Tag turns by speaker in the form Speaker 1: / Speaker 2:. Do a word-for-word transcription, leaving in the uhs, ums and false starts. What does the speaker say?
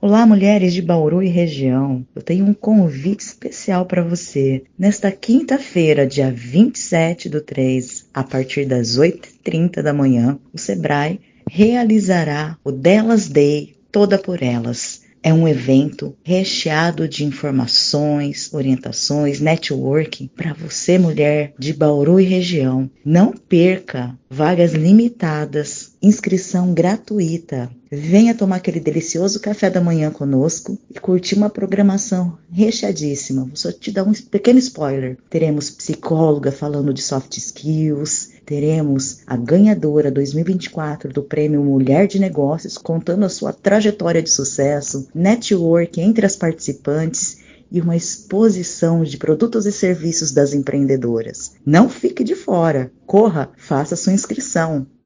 Speaker 1: Olá, mulheres de Bauru e região. Eu tenho um convite especial para você. Nesta quinta-feira, dia vinte e sete do três, a partir das oito e trinta da manhã, o Sebrae realizará o Delas Day Toda por Elas. É um evento recheado de informações, orientações, networking para você, mulher de Bauru e região. Não perca! Vagas limitadas, inscrição gratuita. Venha tomar aquele delicioso café da manhã conosco e curtir uma programação recheadíssima. Vou só te dar um pequeno spoiler. Teremos psicóloga falando de soft skills, teremos a ganhadora dois mil e vinte e quatro do Prêmio Mulher de Negócios contando a sua trajetória de sucesso, network entre as participantes e uma exposição de produtos e serviços das empreendedoras. Não fique de fora. Corra, faça sua inscrição.